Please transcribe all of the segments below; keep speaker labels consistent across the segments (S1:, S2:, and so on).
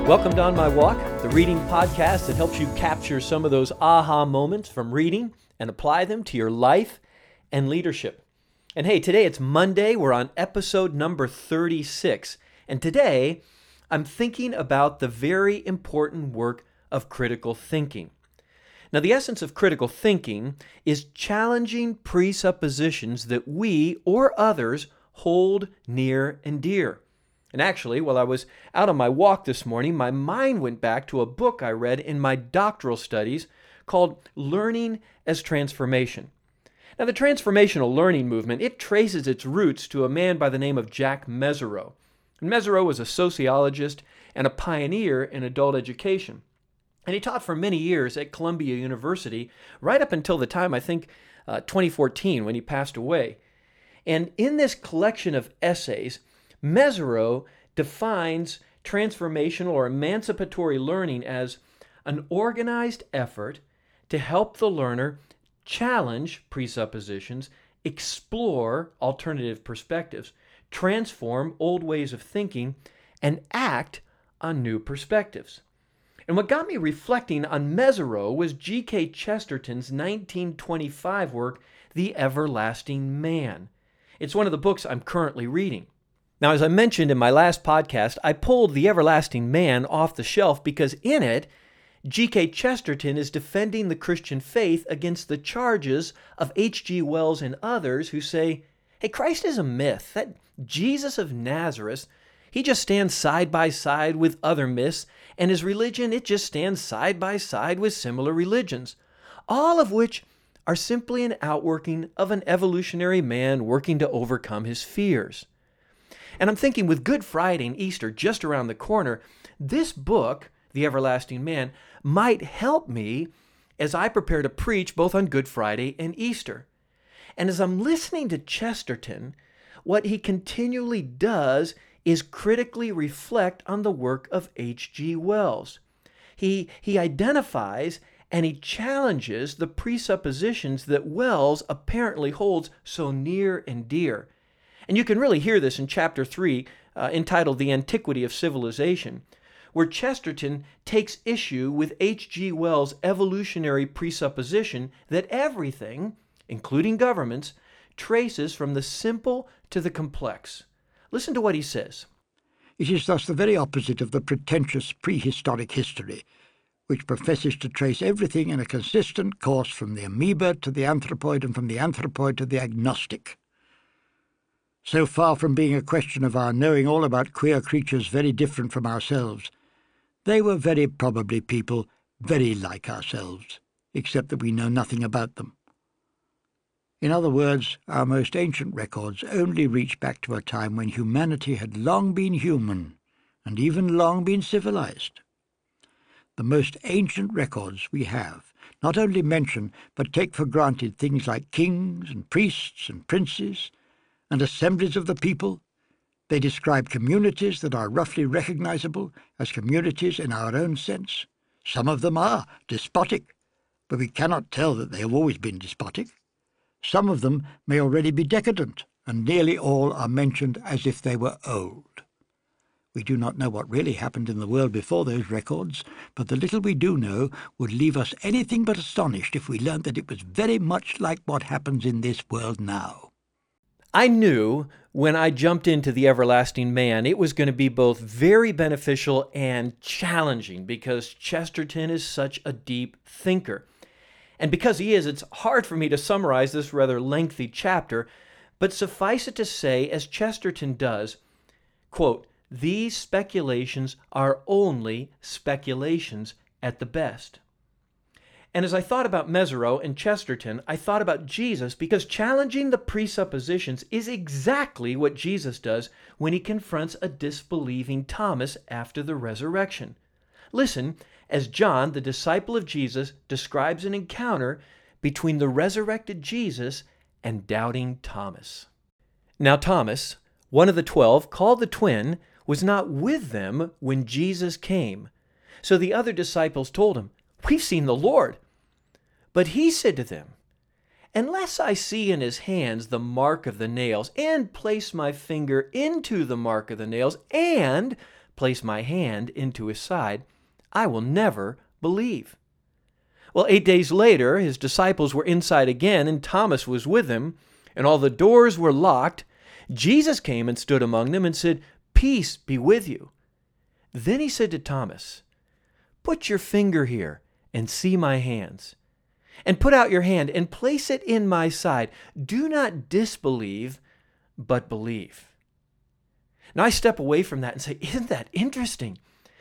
S1: Welcome to On My Walk, the reading podcast that helps you capture some of those aha moments from reading and apply them to your life and leadership. And hey, today it's Monday. We're on episode number 36. And today I'm thinking about the very important work of critical thinking. Now, the essence of critical thinking is challenging presuppositions that we or others hold near and dear. And actually, while I was out on my walk this morning, my mind went back to a book I read in my doctoral studies called Learning as Transformation. Now, the transformational learning movement, it traces its roots to a man by the name of Jack Mezirow. And Mezirow was a sociologist and a pioneer in adult education. And he taught for many years at Columbia University, right up until the time, I think, 2014, when he passed away. And in this collection of essays, Mezirow defines transformational or emancipatory learning as an organized effort to help the learner challenge presuppositions, explore alternative perspectives, transform old ways of thinking, and act on new perspectives. And what got me reflecting on Mezirow was G.K. Chesterton's 1925 work, The Everlasting Man. It's one of the books I'm currently reading. Now, as I mentioned in my last podcast, I pulled The Everlasting Man off the shelf because in it, G.K. Chesterton is defending the Christian faith against the charges of H.G. Wells and others who say, hey, Christ is a myth. That Jesus of Nazareth, he just stands side by side with other myths, and his religion, it just stands side by side with similar religions, all of which are simply an outworking of an evolutionary man working to overcome his fears. And I'm thinking with Good Friday and Easter just around the corner, this book, The Everlasting Man, might help me as I prepare to preach both on Good Friday and Easter. And as I'm listening to Chesterton, what he continually does is critically reflect on the work of H.G. Wells. He identifies and he challenges the presuppositions that Wells apparently holds so near and dear. And you can really hear this in chapter 3, entitled The Antiquity of Civilization, where Chesterton takes issue with H.G. Wells' evolutionary presupposition that everything, including governments, traces from the simple to the complex. Listen to what he says.
S2: It is thus the very opposite of the pretentious prehistoric history, which professes to trace everything in a consistent course from the amoeba to the anthropoid and from the anthropoid to the agnostic. So far from being a question of our knowing all about queer creatures very different from ourselves, they were very probably people very like ourselves, except that we know nothing about them. In other words, our most ancient records only reach back to a time when humanity had long been human and even long been civilized. The most ancient records we have not only mention but take for granted things like kings and priests and princes and assemblies of the people. They describe communities that are roughly recognizable as communities in our own sense. Some of them are despotic, but we cannot tell that they have always been despotic. Some of them may already be decadent, and nearly all are mentioned as if they were old. We do not know what really happened in the world before those records, but the little we do know would leave us anything but astonished if we learned that it was very much like what happens in this world now.
S1: I knew when I jumped into The Everlasting Man, it was going to be both very beneficial and challenging because Chesterton is such a deep thinker. And because he is, it's hard for me to summarize this rather lengthy chapter, but suffice it to say, as Chesterton does, quote, these speculations are only speculations at the best. And as I thought about Mezirow and Chesterton, I thought about Jesus because challenging the presuppositions is exactly what Jesus does when he confronts a disbelieving Thomas after the resurrection. Listen as John, the disciple of Jesus, describes an encounter between the resurrected Jesus and doubting Thomas. Now Thomas, one of the 12, called the twin, was not with them when Jesus came. So the other disciples told him, "We've seen the Lord." But he said to them, "Unless I see in his hands the mark of the nails, and place my finger into the mark of the nails, and place my hand into his side, I will never believe." Well, 8 days later, his disciples were inside again, and Thomas was with them, and all the doors were locked. Jesus came and stood among them and said, "Peace be with you." Then he said to Thomas, "Put your finger here and see my hands, and put out your hand and place it in my side. Do not disbelieve, but believe." Now I step away from that and say, isn't that interesting?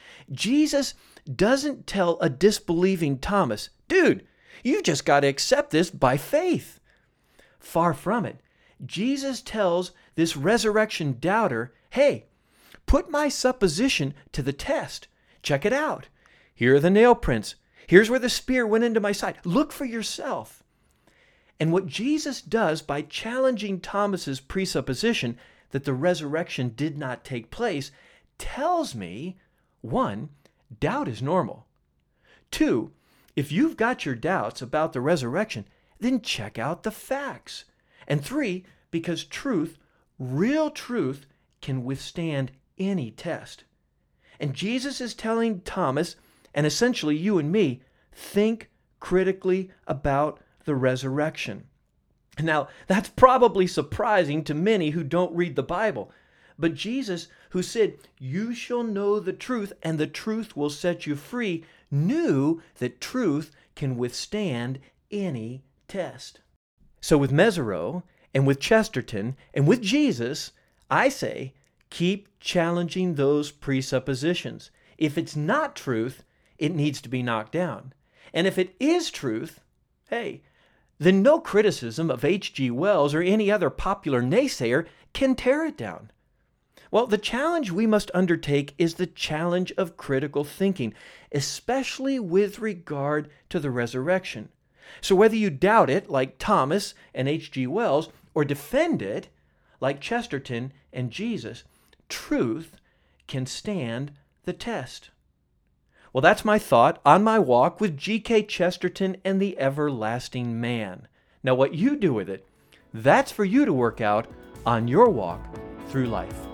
S1: Jesus doesn't tell a disbelieving Thomas, "Dude, you've just got to accept this by faith." Far from it. Jesus tells this resurrection doubter, "Hey, put my supposition to the test. Check it out. Here are the nail prints. Here's where the spear went into my side. Look for yourself." And what Jesus does by challenging Thomas's presupposition that the resurrection did not take place tells me, 1, doubt is normal. 2, if you've got your doubts about the resurrection, then check out the facts. And 3, because truth, real truth, can withstand any test. And Jesus is telling Thomas, and essentially you and me, think critically about the resurrection. Now, that's probably surprising to many who don't read the Bible. But Jesus, who said, "You shall know the truth, and the truth will set you free," knew that truth can withstand any test. So with Mesereau, and with Chesterton, and with Jesus, I say, keep challenging those presuppositions. If it's not truth, it needs to be knocked down. And if it is truth, hey, then no criticism of H.G. Wells or any other popular naysayer can tear it down. Well, the challenge we must undertake is the challenge of critical thinking, especially with regard to the resurrection. So whether you doubt it, like Thomas and H.G. Wells, or defend it, like Chesterton and Jesus, truth can stand the test. Well, that's my thought on my walk with G.K. Chesterton and the Everlasting Man. Now, what you do with it, that's for you to work out on your walk through life.